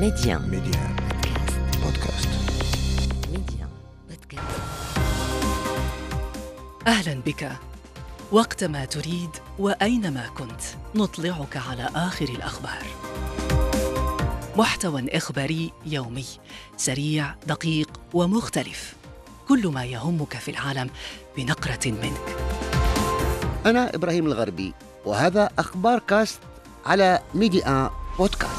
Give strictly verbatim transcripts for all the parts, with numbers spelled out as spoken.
ميديان ميديان بودكاست. ميديان بودكاست. أهلا بك. وقتما تريد وأينما كنت نطلعك على آخر الأخبار. محتوى إخباري يومي سريع دقيق ومختلف، كل ما يهمك في العالم بنقرة منك. أنا إبراهيم الغربي، وهذا أخبار كاست على ميديان بودكاست.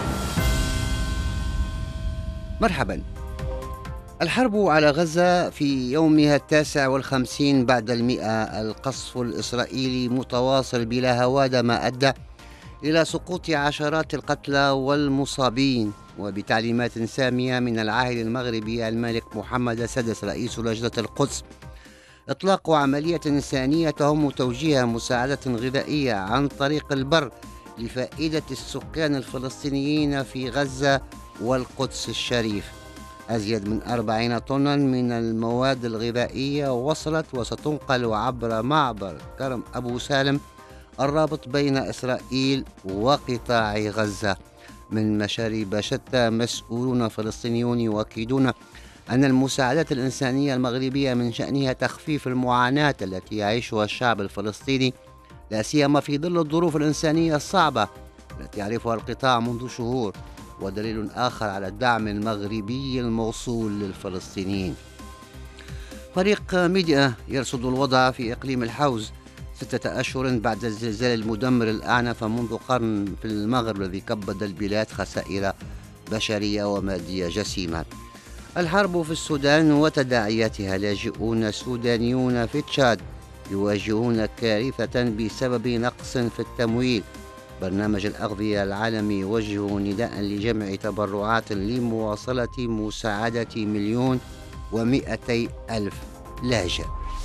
مرحبا. الحرب على غزة في يومها التاسع والخمسين بعد المئة، القصف الإسرائيلي متواصل بلا هوادة ما أدى إلى سقوط عشرات القتلى والمصابين، وبتعليمات سامية من العاهل المغربي الملك محمد السادس رئيس لجنة القدس إطلاق عملية إنسانية تهم توجيه مساعدة غذائية عن طريق البر لفائدة السكان الفلسطينيين في غزة والقدس الشريف. أزيد من أربعين طنا من المواد الغذائية وصلت وستنقل عبر معبر كرم أبو سالم الرابط بين إسرائيل وقطاع غزة. من مشاريب شتى مسؤولون فلسطينيون يؤكدون أن المساعدات الإنسانية المغربية من شأنها تخفيف المعاناة التي يعيشها الشعب الفلسطيني، لا سيما في ظل الظروف الإنسانية الصعبة التي يعرفها القطاع منذ شهور، ودليل آخر على الدعم المغربي الموصول للفلسطينيين. فريق ميديا يرصد الوضع في إقليم الحوز ستة أشهر بعد الزلزال المدمر الأعنف منذ قرن في المغرب الذي كبد البلاد خسائر بشرية ومادية جسيمة. الحرب في السودان وتداعياتها. لاجئون سودانيون في تشاد يواجهون كارثة بسبب نقص في التمويل. برنامج الأغذية العالمي يوجه نداء لجمع تبرعات لمواصلة مساعدة مليون ومئتي ألف لاجئ.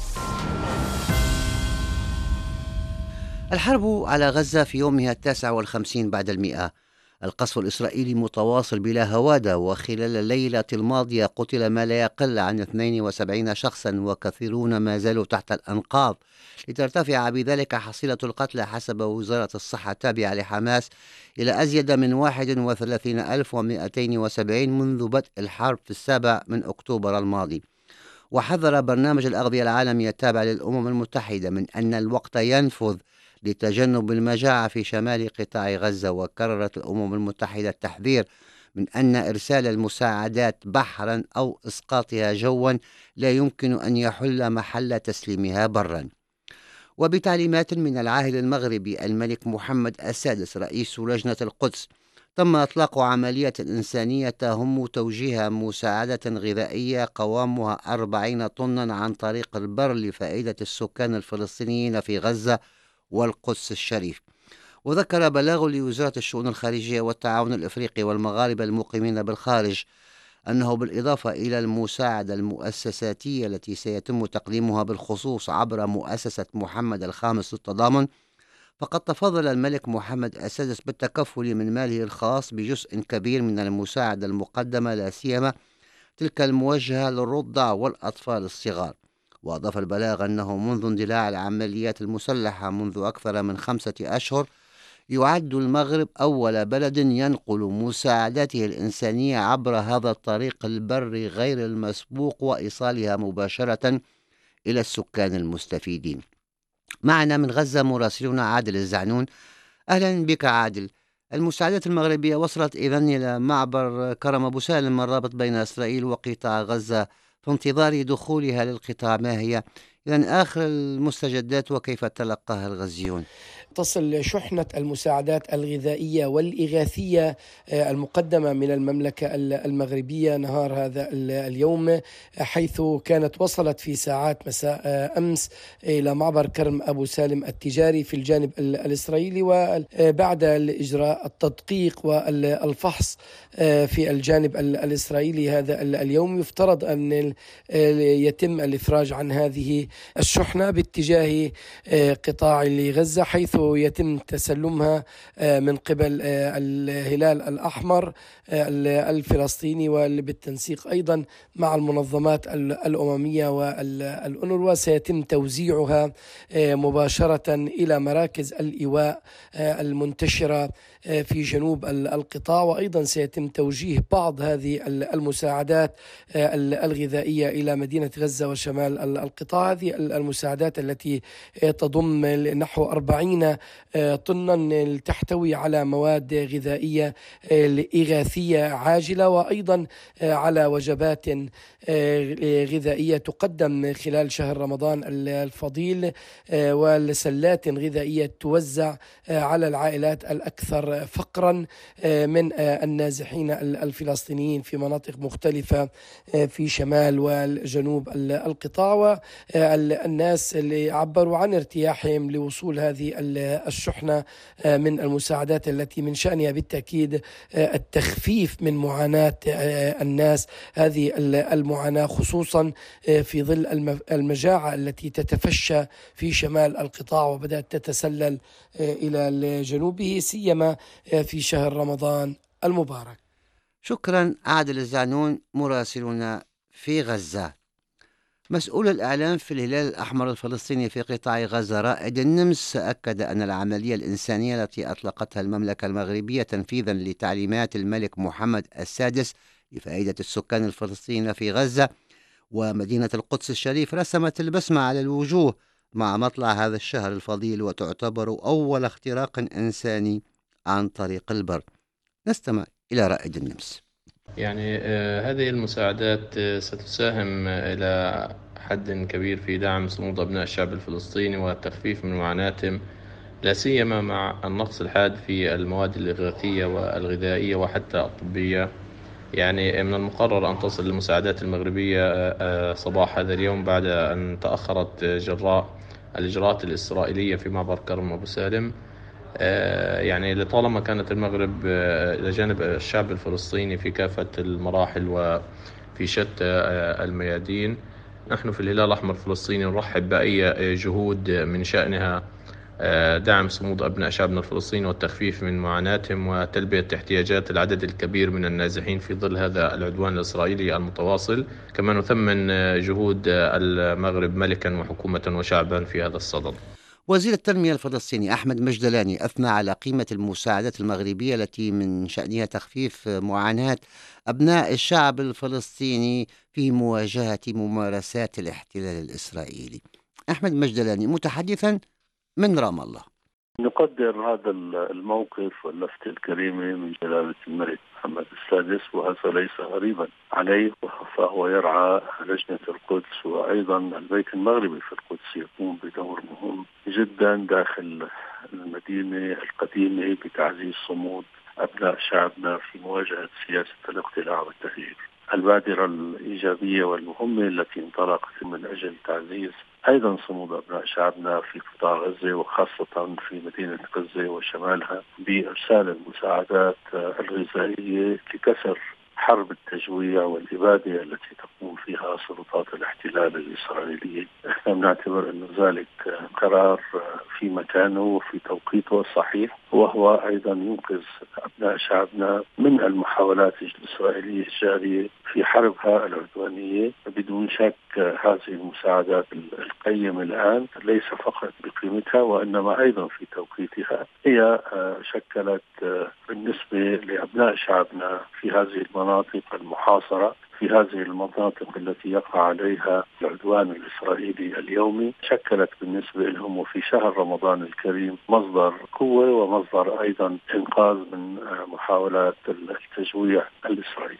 الحرب على غزة في يومها التاسع والخمسين بعد المئة. القصف الإسرائيلي متواصل بلا هوادة، وخلال الليلة الماضية قتل ما لا يقل عن اثنين وسبعين شخصا، وكثيرون ما زالوا تحت الأنقاض، لترتفع بذلك حصيلة القتلى حسب وزارة الصحة التابعة لحماس إلى أزيد من واحد وثلاثين ألف ومئتين وسبعين منذ بدء الحرب في السابع من أكتوبر الماضي. وحذر برنامج الأغذية العالمي التابع للأمم المتحدة من أن الوقت ينفذ لتجنب المجاعة في شمال قطاع غزة. وكررت الأمم المتحدة التحذير من أن إرسال المساعدات بحرا أو إسقاطها جوا لا يمكن أن يحل محل تسليمها برا. وبتعليمات من العاهل المغربي الملك محمد السادس رئيس لجنة القدس، تم إطلاق عملية إنسانية تهم توجيه مساعدة غذائية قوامها أربعين طنا عن طريق البر لفائدة السكان الفلسطينيين في غزة والقدس الشريف. وذكر بلاغ لوزارة الشؤون الخارجية والتعاون الإفريقي والمغاربة المقيمين بالخارج أنه بالإضافة إلى المساعدة المؤسساتية التي سيتم تقديمها بالخصوص عبر مؤسسة محمد الخامس للتضامن، فقد تفضل الملك محمد السادس بالتكفل من ماله الخاص بجزء كبير من المساعدة المقدمة، لا سيما تلك الموجهة للرضع والأطفال الصغار. وأضاف البلاغ أنه منذ اندلاع العمليات المسلحة منذ أكثر من خمسة أشهر يعد المغرب أول بلد ينقل مساعداته الإنسانية عبر هذا الطريق البري غير المسبوق وإيصالها مباشرة إلى السكان المستفيدين. معنا من غزة مراسلنا عادل الزعنون. أهلا بك عادل. المساعدات المغربية وصلت إذن إلى معبر كرم أبو سالم الرابط بين إسرائيل وقطاع غزة في انتظار دخولها للقطاع. ما هي إذن آخر المستجدات وكيف تلقاها الغزيون؟ تصل شحنة المساعدات الغذائية والإغاثية المقدمة من المملكة المغربية نهار هذا اليوم، حيث كانت وصلت في ساعات مساء أمس إلى معبر كرم أبو سالم التجاري في الجانب الإسرائيلي، وبعد الإجراء التدقيق والفحص في الجانب الإسرائيلي هذا اليوم يفترض أن يتم الإفراج عن هذه الشحنة باتجاه قطاع غزة، حيث يتم تسلمها من قبل الهلال الأحمر الفلسطيني وبالتنسيق أيضا مع المنظمات الأممية والأونروا. سيتم توزيعها مباشرة إلى مراكز الإيواء المنتشرة في جنوب القطاع، وأيضا سيتم توجيه بعض هذه المساعدات الغذائية إلى مدينة غزة وشمال القطاع. هذه المساعدات التي تضم نحو أربعين طنا تحتوي على مواد غذائية إغاثية عاجلة، وأيضا على وجبات غذائية تقدم خلال شهر رمضان الفضيل، والسلات غذائية توزع على العائلات الأكثر فقرا من النازحين الفلسطينيين في مناطق مختلفة في شمال والجنوب القطاع. والناس اللي عبروا عن ارتياحهم لوصول هذه الشحنة من المساعدات التي من شأنها بالتأكيد التخفيف من معاناة الناس، هذه المعاناة خصوصا في ظل المجاعة التي تتفشى في شمال القطاع وبدأت تتسلل إلى جنوبه، سيما في شهر رمضان المبارك. شكرا عادل الزعنون مراسلنا في غزة. مسؤول الإعلام في الهلال الأحمر الفلسطيني في قطاع غزة رائد النمس أكد أن العملية الإنسانية التي أطلقتها المملكة المغربية تنفيذا لتعليمات الملك محمد السادس لفائدة السكان الفلسطينيين في غزة ومدينة القدس الشريف رسمت البسمة على الوجوه مع مطلع هذا الشهر الفضيل، وتعتبر أول اختراق إنساني عن طريق البر. نستمع إلى رائد النمس. يعني آه هذه المساعدات آه ستساهم آه إلى حد كبير في دعم صمود أبناء الشعب الفلسطيني والتخفيف من معاناتهم، لا سيما مع النقص الحاد في المواد الإغاثية والغذائية وحتى الطبية. يعني من المقرر أن تصل المساعدات المغربية صباح هذا اليوم بعد أن تأخرت جراء الإجراءات الإسرائيلية في معبر كرم أبو سالم. يعني لطالما كانت المغرب إلى جانب الشعب الفلسطيني في كافة المراحل وفي شتى الميادين. نحن في الهلال الأحمر الفلسطيني نرحب بأي جهود من شأنها دعم صمود أبناء شعبنا الفلسطيني والتخفيف من معاناتهم وتلبية احتياجات العدد الكبير من النازحين في ظل هذا العدوان الإسرائيلي المتواصل. كما نثمن جهود المغرب ملكا وحكومة وشعبا في هذا الصدد. وزير التنمية الفلسطيني أحمد مجدلاني أثنى على قيمة المساعدات المغربية التي من شأنها تخفيف معاناة أبناء الشعب الفلسطيني في مواجهة ممارسات الاحتلال الإسرائيلي. أحمد مجدلاني متحدثا من رام الله. نقدر هذا الموقف واللفتة الكريمة من جلالة الملك محمد السادس، وهذا ليس غريبا عليه، فهو يرعى لجنة القدس وأيضا البيت المغربي في القدس يقوم بدور مهم جدا داخل المدينة القديمة بتعزيز صمود أبناء شعبنا في مواجهة سياسة الاقتلاع والتهجير. البادرة الإيجابية والمهمة التي انطلقت من أجل تعزيز أيضا صمود أبناء شعبنا في قطاع غزة وخاصة في مدينة غزة وشمالها بإرسال المساعدات الغذائية لكسر حرب التجويع والإبادة التي تقوم فيها سلطات الاحتلال الإسرائيلية. احنا بنعتبر أن ذلك قرار في مكانه وفي توقيته الصحيح، وهو أيضا ينقذ أبناء شعبنا من المحاولات الإسرائيلية الجارية في حربها العدوانية. بدون شك هذه المساعدات القيمة الآن ليس فقط بقيمتها وإنما أيضا في توقيتها، هي شكلت بالنسبة لأبناء شعبنا في هذه المناطق المحاصرة، في هذه المناطق التي يقع عليها العدوان الإسرائيلي اليومي، شكلت بالنسبة لهم وفي شهر رمضان الكريم مصدر قوة ومصدر أيضا إنقاذ من محاولات التجويع الإسرائيلي.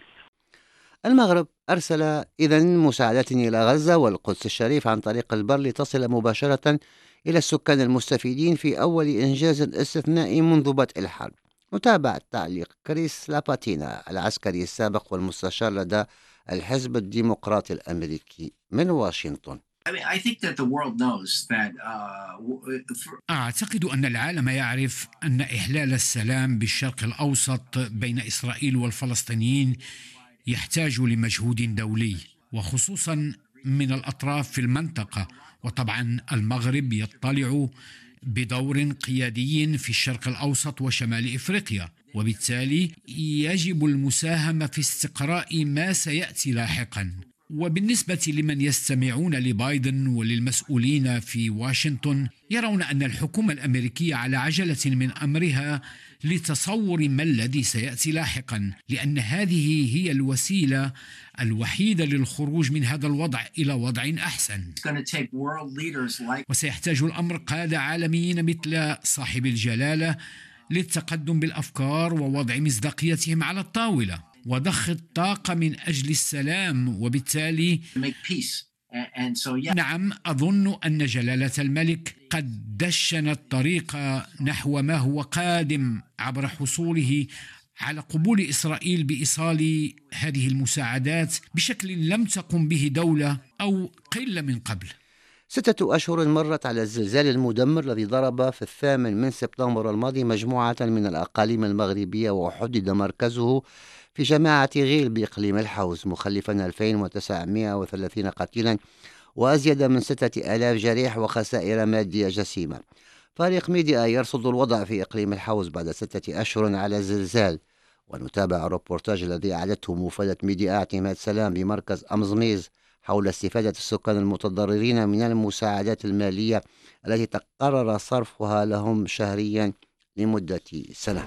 المغرب أرسل إذن مساعدات إلى غزة والقدس الشريف عن طريق البر لتصل مباشرة إلى السكان المستفيدين في أول إنجاز استثنائي منذ بدء الحرب. نتابع تعليق كريس لاباتينا العسكري السابق والمستشار لدى الحزب الديمقراطي الأمريكي من واشنطن. أعتقد أن العالم يعرف أن إحلال السلام بالشرق الأوسط بين إسرائيل والفلسطينيين يحتاج لمجهود دولي وخصوصا من الأطراف في المنطقة، وطبعا المغرب يطلع بدور قيادي في الشرق الأوسط وشمال إفريقيا، وبالتالي يجب المساهمة في استقراء ما سيأتي لاحقا. وبالنسبة لمن يستمعون لبايدن وللمسؤولين في واشنطن، يرون أن الحكومة الأمريكية على عجلة من أمرها لتصور ما الذي سيأتي لاحقا، لأن هذه هي الوسيلة الوحيدة للخروج من هذا الوضع إلى وضع أحسن. وسيحتاج الأمر قادة عالميين مثل صاحب الجلالة للتقدم بالأفكار ووضع مصداقيتهم على الطاولة وضخ الطاقة من أجل السلام، وبالتالي نعم أظن أن جلالة الملك قد دشن الطريق نحو ما هو قادم عبر حصوله على قبول إسرائيل بإيصال هذه المساعدات بشكل لم تقم به دولة أو قلة من قبل. ستة أشهر مرت على الزلزال المدمر الذي ضرب في الثامن من سبتمبر الماضي مجموعة من الأقاليم المغربية، وحدد مركزه في جماعة غيل بإقليم الحوز، مخلفا ألفين وتسعمائة وثلاثين قتيلا وأزيد من ستة آلاف جريح وخسائر مادية جسيمة. فريق ميديا يرصد الوضع في إقليم الحوز بعد ستة أشهر على الزلزال، ونتابع الروبورتاج الذي أعدته مفادة ميديا اعتماد سلام بمركز أمزميز حول استفادة السكان المتضررين من المساعدات المالية التي تقرر صرفها لهم شهريا لمدة سنة.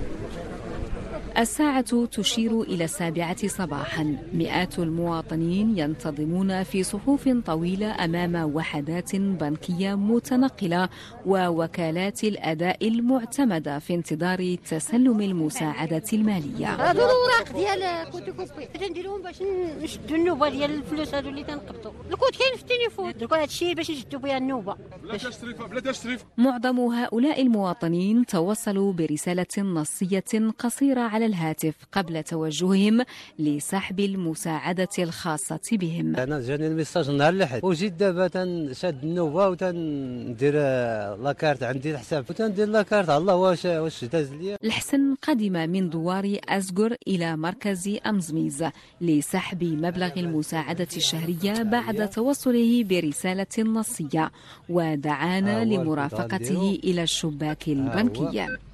الساعة تشير إلى السابعة صباحا. مئات المواطنين ينتظمون في صفوف طويلة أمام وحدات بنكية متنقلة ووكالات الأداء المعتمدة في انتظار تسلم المساعدة المالية. هادو الأوراق ديال كوتي كوبي حتى نديروهم باش نشدوا النوبة ديال الفلوس هادو اللي تنقبضوا. الكود كاين في التليفون، درك هذا الشيء باش نشدوا بها النوبة. بلا تشريف بلا تشريف. معظم هؤلاء المواطنين توصلوا برسالة نصية قصيرة على الهاتف قبل توجههم لسحب المساعدة الخاصة بهم. أنا جاني الميساج نهار الأحد وجيت دابا تنشد النوبة وتندير لاكارت عندي الحساب وتندير لاكارت على الله واش واش داز ليا. الحسن قدم من دوار أزقر إلى مركز أمزميز لسحب مبلغ المساعدة الشهرية بعد توصله برسالة نصية، ودعانا آه لمرافقته إلى الشباك البنكي. آه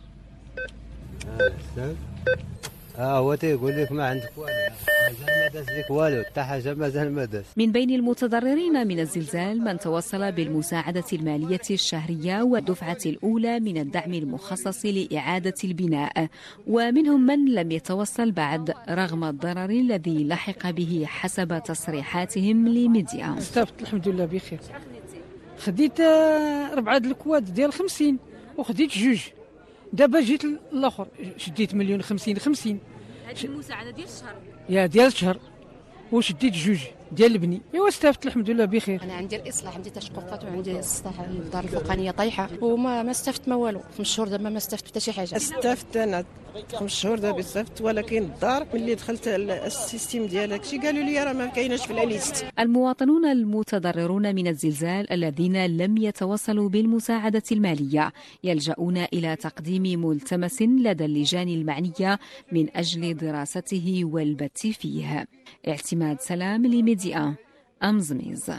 اه هو تيقول لك ما عندك والو، مازال ما داز لك والو، حتى حاجه مازال ما داز. من بين المتضررين من الزلزال من توصل بالمساعدة المالية الشهرية والدفعة الأولى من الدعم المخصص لإعادة البناء، ومنهم من لم يتوصل بعد رغم الضرر الذي لحق به حسب تصريحاتهم لميديا. استفدت الحمد لله بخير، خديت ربعة الكواد ديال خمسين وخديت جوج، دابا جيت الاخر شديت مليون خمسين خمسين. هذه المساعده ديال الشهر يا ديال الشهر، وشديت جوج ديال البني. ايوا استفدت الحمد لله بخير. انا عندي الاصلاح، عندي تشققات وعندي السطح الدار الفوقانيه طايحه وما ما استفدت ما والو. خمس شهور دابا ما استفدت حتى شي حاجه. استفدت انا خمس شهور دابا استفدت، ولكن الدار ملي دخلت السيستيم ديال هادشي قالوا لي راه ما كايناش في الاليست. المواطنون المتضررون من الزلزال الذين لم يتوصلوا بالمساعدة المالية يلجؤون إلى تقديم ملتمس لدى اللجان المعنية من أجل دراسته والبت فيه. اعتماد سلام لميديا أمزميز.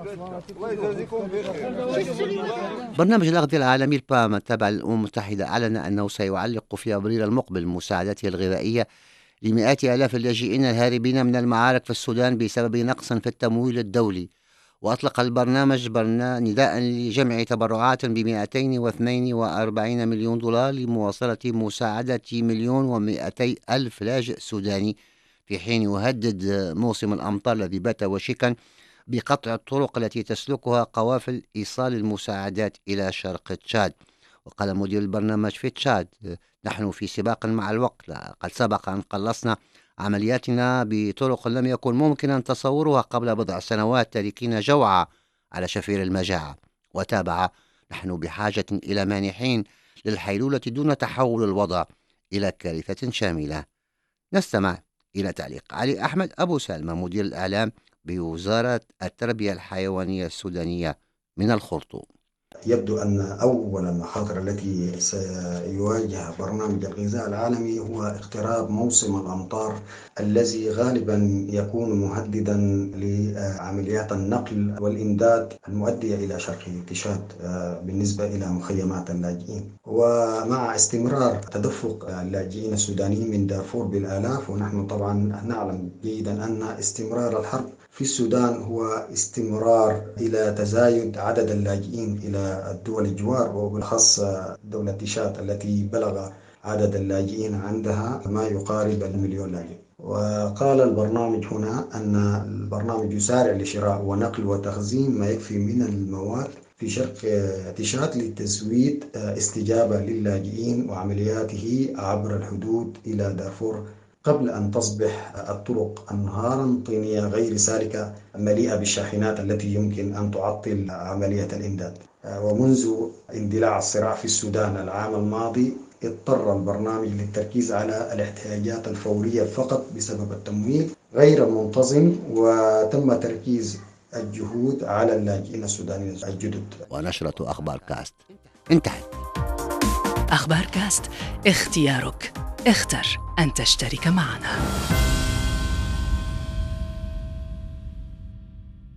برنامج الأغذية العالمي البام التابع للأمم المتحدة أعلن أنه سيعلق في أبريل المقبل مساعدته الغذائية لمئات آلاف اللاجئين الهاربين من المعارك في السودان بسبب نقص في التمويل الدولي. وأطلق البرنامج برنا نداء لجمع تبرعات ب مئتين واثنين وأربعين مليون دولار لمواصلة مساعدة مليون ومئتي ألف لاجئ سوداني، في حين يهدد موسم الأمطار الذي بات وشكا بقطع الطرق التي تسلكها قوافل إيصال المساعدات إلى شرق تشاد. وقال مدير البرنامج في تشاد: نحن في سباق مع الوقت، قد سبق أن قلصنا عملياتنا بطرق لم يكن ممكنا تصورها قبل بضع سنوات، تاركين جوعى على شفير المجاعة. وتابع: نحن بحاجة إلى مانحين للحيلولة دون تحول الوضع إلى كارثة شاملة. نستمع إلى تعليق علي أحمد أبو سلمى مدير الإعلام بوزارة التربية الحيوانية السودانية من الخرطوم. يبدو أن أول المخاطر التي سيواجهها برنامج الغذاء العالمي هو اقتراب موسم الأمطار الذي غالبا يكون مهددا لعمليات النقل والإمداد المؤدية إلى شرق تشاد بالنسبة إلى مخيمات اللاجئين. ومع استمرار تدفق اللاجئين السودانيين من دارفور بالآلاف، ونحن طبعا نعلم جيدا أن استمرار الحرب في السودان هو استمرار إلى تزايد عدد اللاجئين إلى الدول الجوار، وبالخاص دولة تشاد التي بلغ عدد اللاجئين عندها ما يقارب المليون لاجئ. وقال البرنامج هنا أن البرنامج يسارع لشراء ونقل وتخزين ما يكفي من المواد في شرق تشاد لتزويد استجابة للاجئين وعملياته عبر الحدود إلى دارفور قبل أن تصبح الطرق أنهارا طينية غير سالكة مليئة بالشاحنات التي يمكن أن تعطل عملية الإمداد. ومنذ اندلاع الصراع في السودان العام الماضي اضطر البرنامج للتركيز على الاحتياجات الفورية فقط بسبب التمويل غير المنتظم، وتم تركيز الجهود على اللاجئين السودانيين الجدد. ونشرة أخبار كاست انتهت. أخبار كاست، اختيارك، اختر أن تشترك معنا.